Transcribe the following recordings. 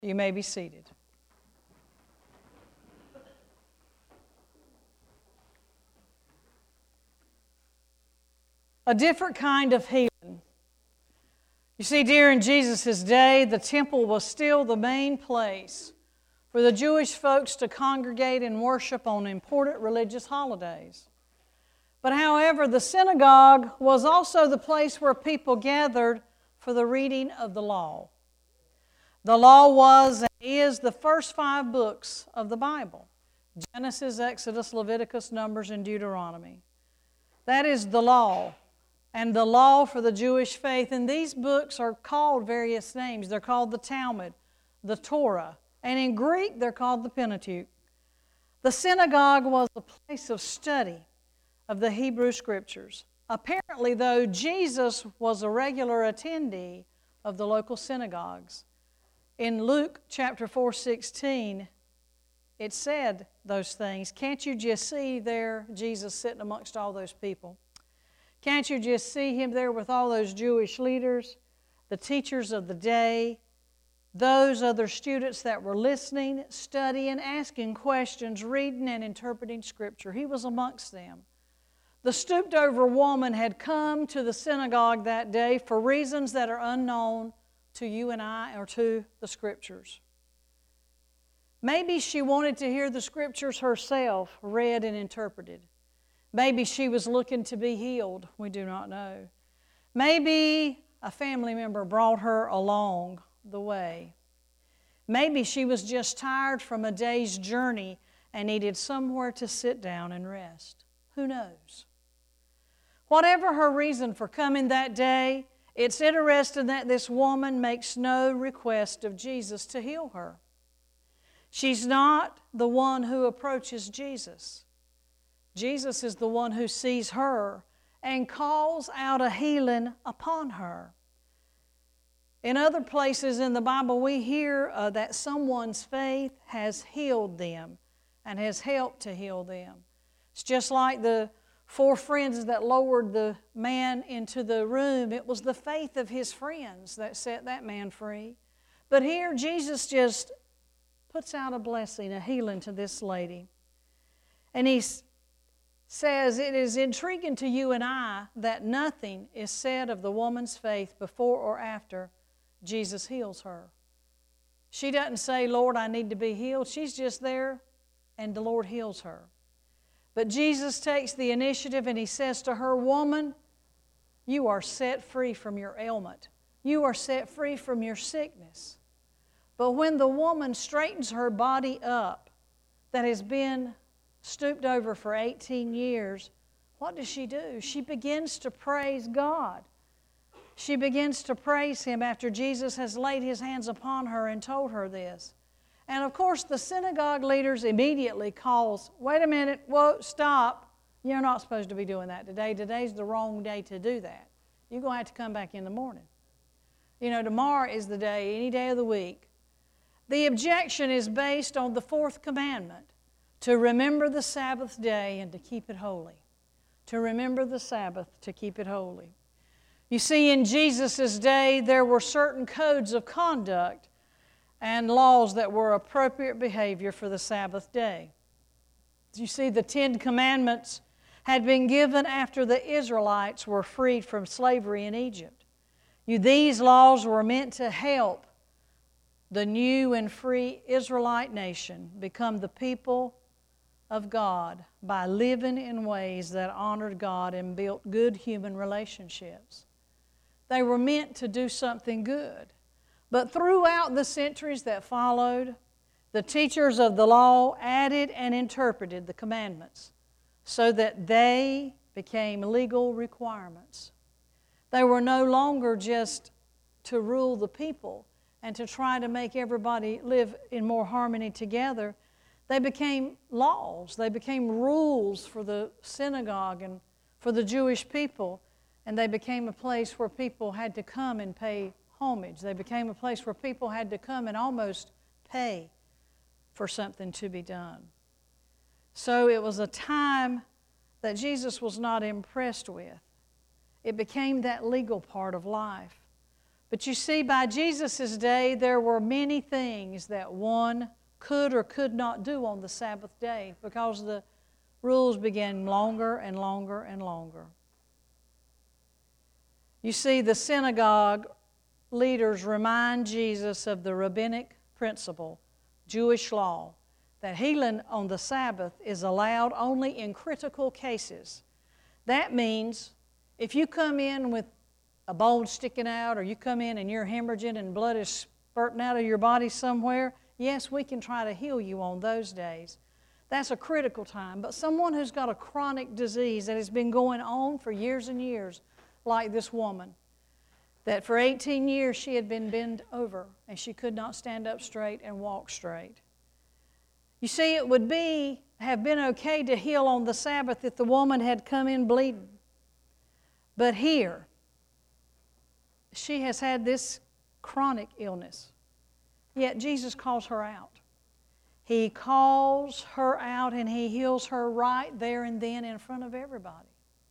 You may be seated. A different kind of healing. You see, during Jesus' day, the temple was still the main place for the Jewish folks to congregate and worship on important religious holidays. But however, the synagogue was also the place where people gathered for the reading of the law. The law was and is the first 5 books of the Bible: Genesis, Exodus, Leviticus, Numbers, and Deuteronomy. That is the law, and the law for the Jewish faith. And these books are called various names. They're called the Talmud, the Torah, and in Greek they're called the Pentateuch. The synagogue was a place of study of the Hebrew Scriptures. Apparently, though, Jesus was a regular attendee of the local synagogues. In Luke chapter 4:16, it said those things. Can't you just see there Jesus sitting amongst all those people? Can't you just see him there with all those Jewish leaders, the teachers of the day, those other students that were listening, studying, asking questions, reading and interpreting Scripture? He was amongst them. The stooped-over woman had come to the synagogue that day for reasons that are unknown to you and I or to the Scriptures. Maybe she wanted to hear the Scriptures herself read and interpreted. Maybe she was looking to be healed. We do not know. Maybe a family member brought her along the way. Maybe she was just tired from a day's journey and needed somewhere to sit down and rest. Who knows? Whatever her reason for coming that day, it's interesting that this woman makes no request of Jesus to heal her. She's not the one who approaches Jesus. Jesus is the one who sees her and calls out a healing upon her. In other places in the Bible, we hear that someone's faith has healed them and has helped to heal them. It's just like the 4 friends that lowered the man into the room. It was the faith of his friends that set that man free. But here Jesus just puts out a blessing, a healing to this lady. And he says, it is intriguing to you and I that nothing is said of the woman's faith before or after Jesus heals her. She doesn't say, Lord, I need to be healed. She's just there and the Lord heals her. But Jesus takes the initiative and he says to her, woman, you are set free from your ailment. You are set free from your sickness. But when the woman straightens her body up that has been stooped over for 18 years, what does she do? She begins to praise God. She begins to praise Him after Jesus has laid His hands upon her and told her this. And of course, the synagogue leaders immediately calls, wait a minute, whoa, stop. You're not supposed to be doing that today. Today's the wrong day to do that. You're going to have to come back in the morning. You know, tomorrow is the day, any day of the week. The objection is based on the 4th commandment, to remember the Sabbath day and to keep it holy. To remember the Sabbath, to keep it holy. You see, in Jesus' day, there were certain codes of conduct and laws that were appropriate behavior for the Sabbath day. You see, the 10 Commandments had been given after the Israelites were freed from slavery in Egypt. These laws were meant to help the new and free Israelite nation become the people of God by living in ways that honored God and built good human relationships. They were meant to do something good. But throughout the centuries that followed, the teachers of the law added and interpreted the commandments so that they became legal requirements. They were no longer just to rule the people and to try to make everybody live in more harmony together. They became laws. They became rules for the synagogue and for the Jewish people. And they became a place where people had to come and pay homage. They became a place where people had to come and almost pay for something to be done. So it was a time that Jesus was not impressed with. It became that legal part of life. But you see, by Jesus' day, there were many things that one could or could not do on the Sabbath day because the rules began longer and longer and longer. You see, the synagogue leaders remind Jesus of the rabbinic principle, Jewish law, that healing on the Sabbath is allowed only in critical cases. That means if you come in with a bone sticking out, or you come in and you're hemorrhaging and blood is spurting out of your body somewhere, yes, we can try to heal you on those days. That's a critical time. But someone who's got a chronic disease that has been going on for years and years, like this woman, that for 18 years she had been bent over and she could not stand up straight and walk straight. You see, it would have been okay to heal on the Sabbath if the woman had come in bleeding. But here, she has had this chronic illness, yet Jesus calls her out. He calls her out and He heals her right there and then in front of everybody.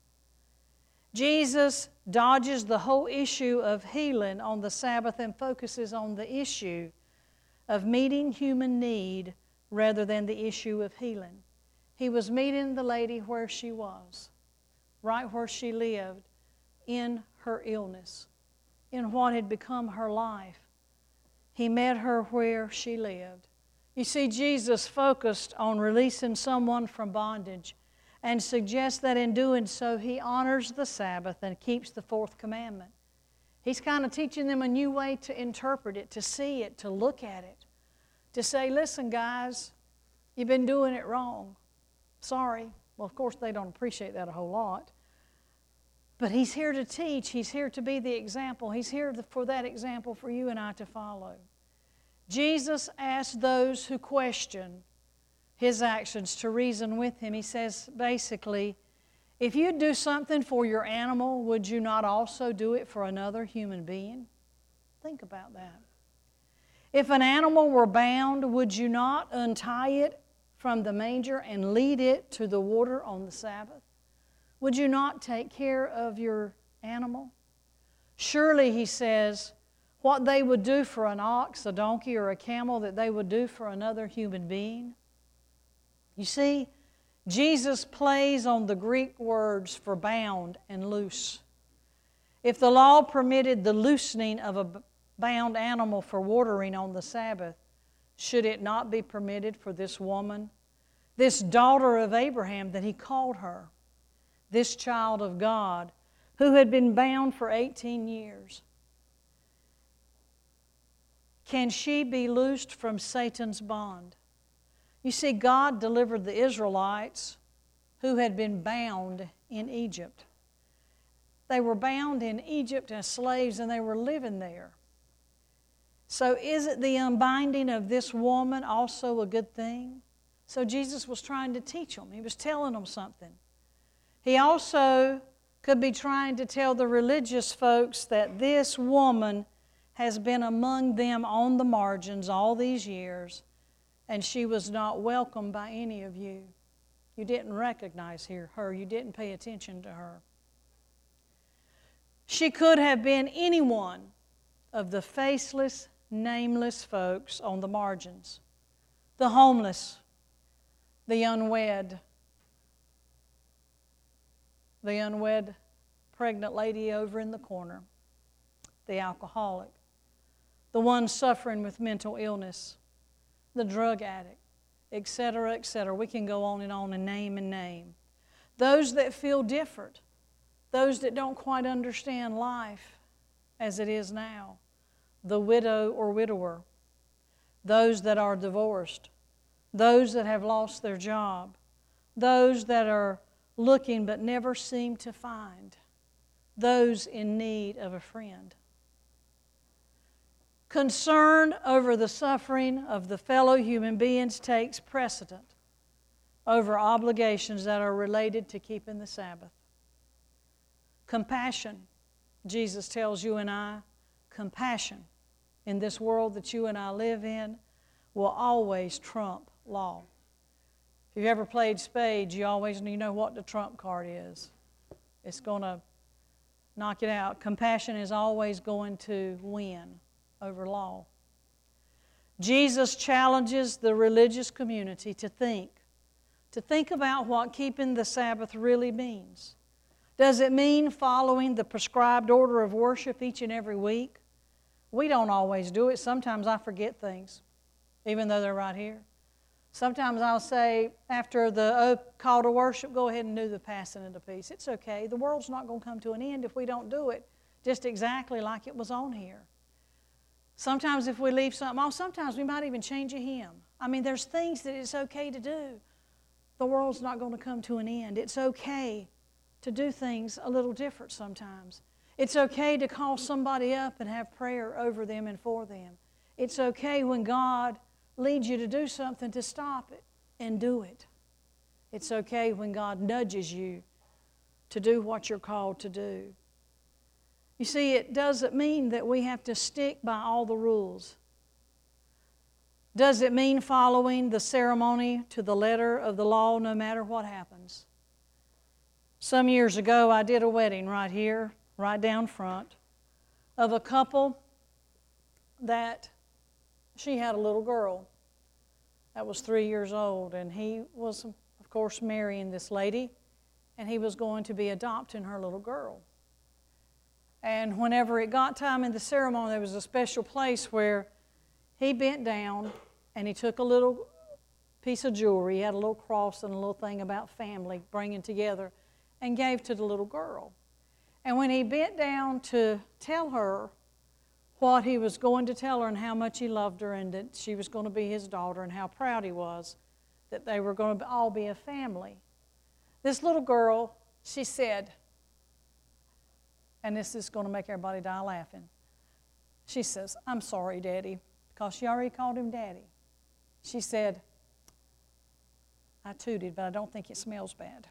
Jesus dodges the whole issue of healing on the Sabbath and focuses on the issue of meeting human need rather than the issue of healing. He was meeting the lady where she was, right where she lived, in her illness, in what had become her life. He met her where she lived. You see, Jesus focused on releasing someone from bondage and suggests that in doing so, He honors the Sabbath and keeps the fourth commandment. He's kind of teaching them a new way to interpret it, to see it, to look at it, to say, listen, guys, you've been doing it wrong. Sorry. Well, of course, they don't appreciate that a whole lot. But He's here to teach. He's here to be the example. He's here for that example for you and I to follow. Jesus asked those who question His actions to reason with Him. He says, basically, if you do something for your animal, would you not also do it for another human being? Think about that. If an animal were bound, would you not untie it from the manger and lead it to the water on the Sabbath? Would you not take care of your animal? Surely, He says, what they would do for an ox, a donkey, or a camel, that they would do for another human being. You see, Jesus plays on the Greek words for bound and loose. If the law permitted the loosening of a bound animal for watering on the Sabbath, should it not be permitted for this woman, this daughter of Abraham that He called her, this child of God, who had been bound for 18 years? Can she be loosed from Satan's bond? You see, God delivered the Israelites who had been bound in Egypt. They were bound in Egypt as slaves and they were living there. So is it the unbinding of this woman also a good thing? So Jesus was trying to teach them. He was telling them something. He also could be trying to tell the religious folks that this woman has been among them on the margins all these years, and she was not welcomed by any of you. You didn't recognize her. You didn't pay attention to her. She could have been any one of the faceless, nameless folks on the margins. The homeless, the unwed pregnant lady over in the corner, the alcoholic, the one suffering with mental illness, the drug addict, etc., etc. We can go on and name. Those that feel different, those that don't quite understand life as it is now, the widow or widower, those that are divorced, those that have lost their job, those that are looking but never seem to find, those in need of a friend. Concern over the suffering of the fellow human beings takes precedent over obligations that are related to keeping the Sabbath. Compassion, Jesus tells you and I, compassion in this world that you and I live in will always trump law. If you've ever played spades, you know what the trump card is. It's going to Knock it out. Compassion is always going to win over law. Jesus challenges the religious community to think about what keeping the Sabbath really means. Does it mean following the prescribed order of worship each and every week? We don't always do it. Sometimes I forget things, even though they're right here. Sometimes I'll say, after the call to worship, go ahead and do the passing of the peace. It's okay. The world's not going to come to an end if we don't do it just exactly like it was on here. Sometimes if we leave something off, sometimes we might even change a hymn. I mean, there's things that it's okay to do. The world's not going to come to an end. It's okay to do things a little different sometimes. It's okay to call somebody up and have prayer over them and for them. It's okay when God leads you to do something to stop it and do it. It's okay when God nudges you to do what you're called to do. You see, it doesn't mean that we have to stick by all the rules. Does it mean following the ceremony to the letter of the law no matter what happens? Some years ago, I did a wedding right here, right down front, of a couple that she had a little girl that was 3 years old, and he was, of course, marrying this lady, and he was going to be adopting her little girl. And whenever it got time in the ceremony, there was a special place where he bent down and he took a little piece of jewelry. He had a little cross and a little thing about family bringing together, and gave to the little girl. And when he bent down to tell her what he was going to tell her and how much he loved her and that she was going to be his daughter and how proud he was that they were going to all be a family, this little girl, she said, and this is going to make everybody die laughing, she says, "I'm sorry, Daddy," because she already called him Daddy. She said, "I tooted, but I don't think it smells bad."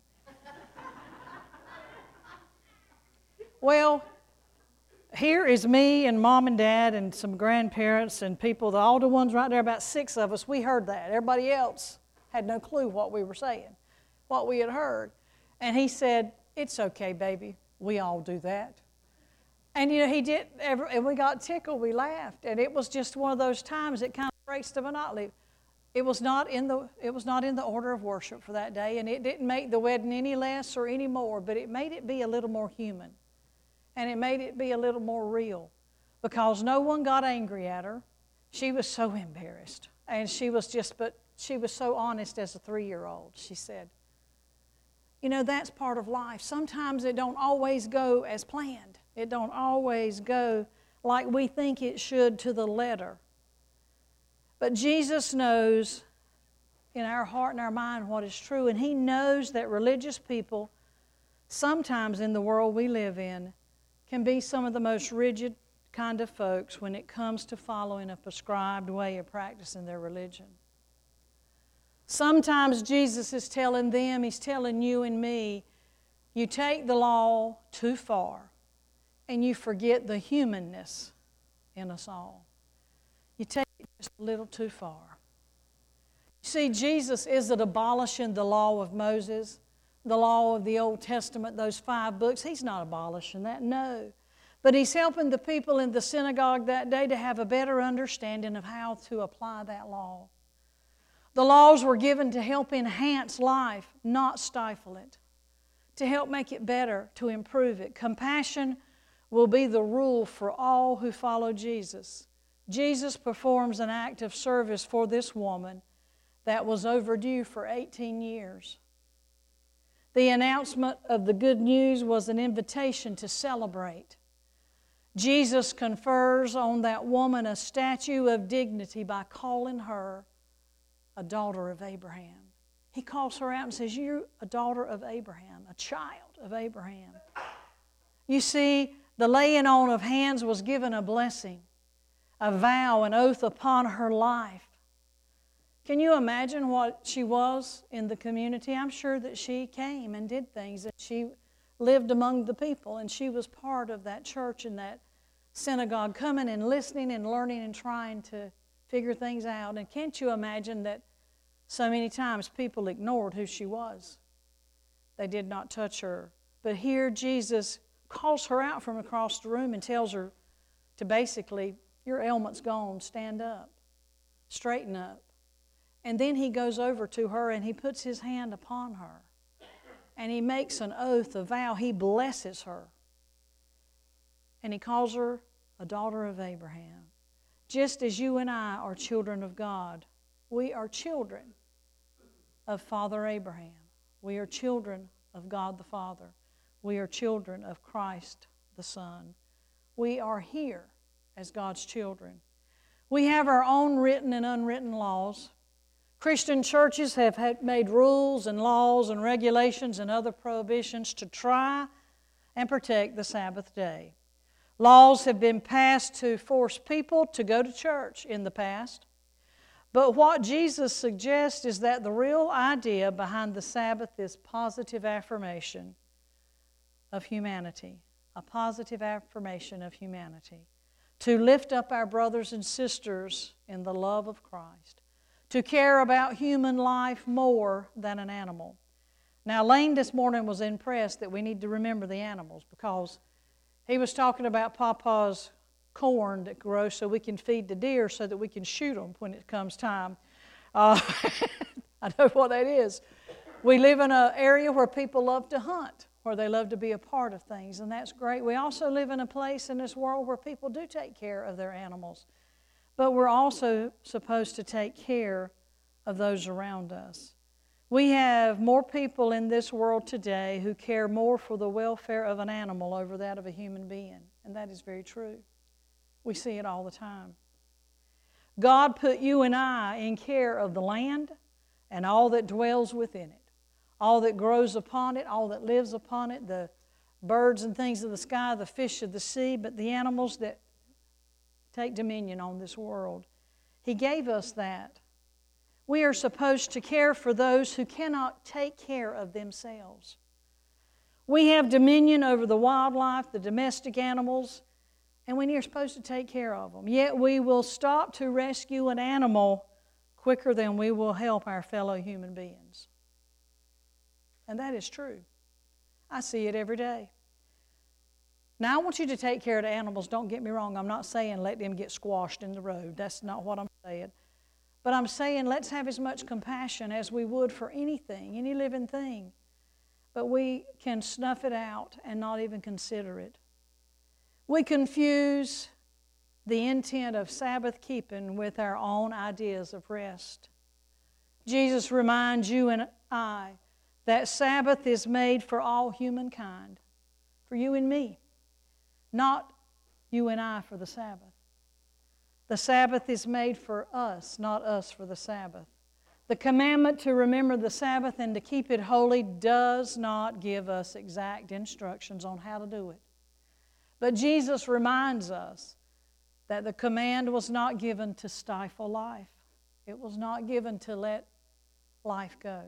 Well, here is me and Mom and Dad and some grandparents and people, the older ones right there, about 6 of us. We heard that. Everybody else had no clue what we were saying, what we had heard. And he said, "It's okay, baby. We all do that." And, you know, he did, and we got tickled. We laughed. And it was just one of those times that kind of breaks the monotony. It was not in the order of worship for that day, and it didn't make the wedding any less or any more, but it made it be a little more human. And it made it be a little more real, because no one got angry at her. She was so embarrassed. And she was so honest as a 3-year-old. She said, "You know, that's part of life. Sometimes it don't always go as planned. It don't always go like we think it should to the letter. But Jesus knows in our heart and our mind what is true, and He knows that religious people, sometimes in the world we live in, can be some of the most rigid kind of folks when it comes to following a prescribed way of practicing their religion. Sometimes Jesus is telling them, He's telling you and me, you take the law too far and you forget the humanness in us all. You take it just a little too far. You see, Jesus isn't abolishing the law of Moses, the law of the Old Testament, those 5 books. He's not abolishing that, no. But He's helping the people in the synagogue that day to have a better understanding of how to apply that law. The laws were given to help enhance life, not stifle it, to help make it better, to improve it. Compassion will be the rule for all who follow Jesus. Jesus performs an act of service for this woman that was overdue for 18 years. The announcement of the good news was an invitation to celebrate. Jesus confers on that woman a statue of dignity by calling her a daughter of Abraham. He calls her out and says, "You're a daughter of Abraham, a child of Abraham." You see, the laying on of hands was given a blessing, a vow, an oath upon her life. Can you imagine what she was in the community? I'm sure that she came and did things, and she lived among the people, and she was part of that church and that synagogue, coming and listening and learning and trying to figure things out. And can't you imagine that so many times people ignored who she was? They did not touch her. But here Jesus calls her out from across the room and tells her to basically, your ailment's gone, stand up, straighten up. And then he goes over to her and he puts his hand upon her. And he makes an oath, a vow. He blesses her. And he calls her a daughter of Abraham. Just as you and I are children of God, we are children of Father Abraham. We are children of God the Father. We are children of Christ the Son. We are here as God's children. We have our own written and unwritten laws. Christian churches have made rules and laws and regulations and other prohibitions to try and protect the Sabbath day. Laws have been passed to force people to go to church in the past. But what Jesus suggests is that the real idea behind the Sabbath is positive affirmation of humanity, a positive affirmation of humanity, to lift up our brothers and sisters in the love of Christ, to care about human life more than an animal. Now, Lane this morning was impressed that we need to remember the animals because he was talking about Papa's corn that grows so we can feed the deer so that we can shoot them when it comes time. I know what that is. We live in an area where people love to hunt, where they love to be a part of things, and that's great. We also live in a place in this world where people do take care of their animals. But we're also supposed to take care of those around us. We have more people in this world today who care more for the welfare of an animal over that of a human being, and that is very true. We see it all the time. God put you and I in care of the land and all that dwells within it, all that grows upon it, all that lives upon it, the birds and things of the sky, the fish of the sea, but the animals that take dominion on this world. He gave us that. We are supposed to care for those who cannot take care of themselves. We have dominion over the wildlife, the domestic animals, and we are supposed to take care of them. Yet we will stop to rescue an animal quicker than we will help our fellow human beings. And that is true. I see it every day. Now, I want you to take care of the animals. Don't get me wrong. I'm not saying let them get squashed in the road. That's not what I'm saying. But I'm saying let's have as much compassion as we would for anything, any living thing. But we can snuff it out and not even consider it. We confuse the intent of Sabbath keeping with our own ideas of rest. Jesus reminds you and I that Sabbath is made for all humankind, for you and me, not you and I for the Sabbath. The Sabbath is made for us, not us for the Sabbath. The commandment to remember the Sabbath and to keep it holy does not give us exact instructions on how to do it. But Jesus reminds us that the command was not given to stifle life. It was not given to let life go.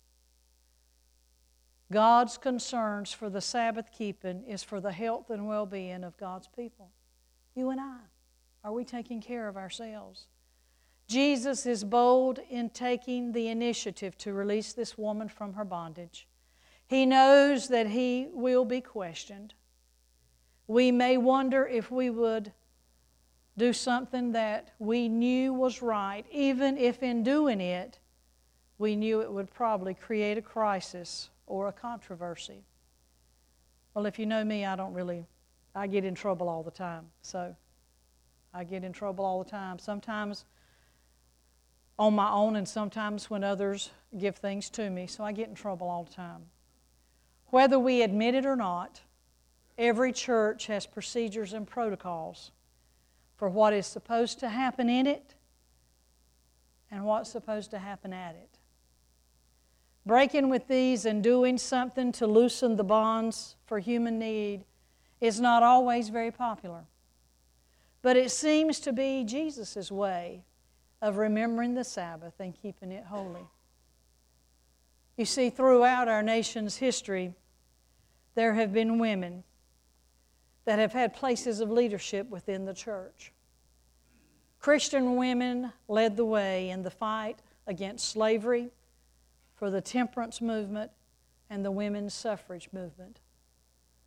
God's concerns for the Sabbath keeping is for the health and well-being of God's people. You and I. Are we taking care of ourselves? Jesus is bold in taking the initiative to release this woman from her bondage. He knows that he will be questioned. We may wonder if we would do something that we knew was right, even if in doing it, we knew it would probably create a crisis or a controversy. Well, if you know me, I get in trouble all the time. So I get in trouble all the time. Sometimes on my own and sometimes when others give things to me. So I get in trouble all the time. Whether we admit it or not, every church has procedures and protocols for what is supposed to happen in it and what's supposed to happen at it. Breaking with these and doing something to loosen the bonds for human need is not always very popular. But it seems to be Jesus' way of remembering the Sabbath and keeping it holy. You see, throughout our nation's history, there have been women that have had places of leadership within the church. Christian women led the way in the fight against slavery, for the temperance movement, and the women's suffrage movement.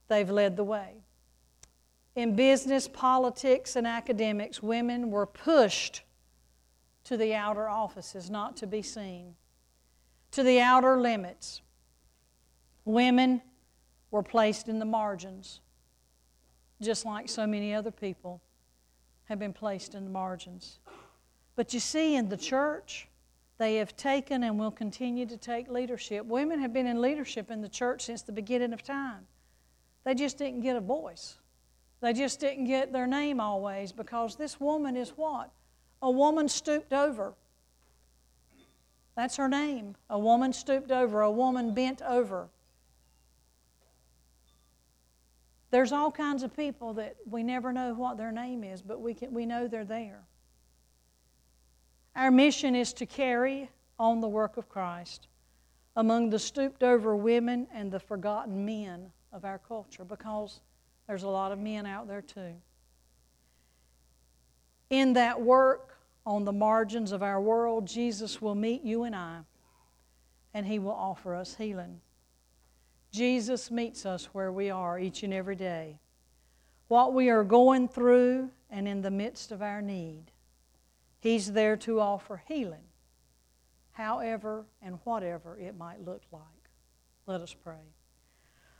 they've led the way. In business, politics, and academics, women were pushed to the outer offices, not to be seen, to the outer limits. Women were placed in the margins, just like so many other people have been placed in the margins. But you see, in the church, they have taken and will continue to take leadership. Women have been in leadership in the church since the beginning of time. They just didn't get a voice. They just didn't get their name always, because this woman is what? A woman stooped over. That's her name. A woman stooped over, a woman bent over. There's all kinds of people that we never know what their name is, but we know they're there. Our mission is to carry on the work of Christ among the stooped over women and the forgotten men of our culture, because there's a lot of men out there too. In that work on the margins of our world, Jesus will meet you and I, and He will offer us healing. Jesus meets us where we are each and every day. What we are going through and in the midst of our need, He's there to offer healing, however and whatever it might look like. Let us pray.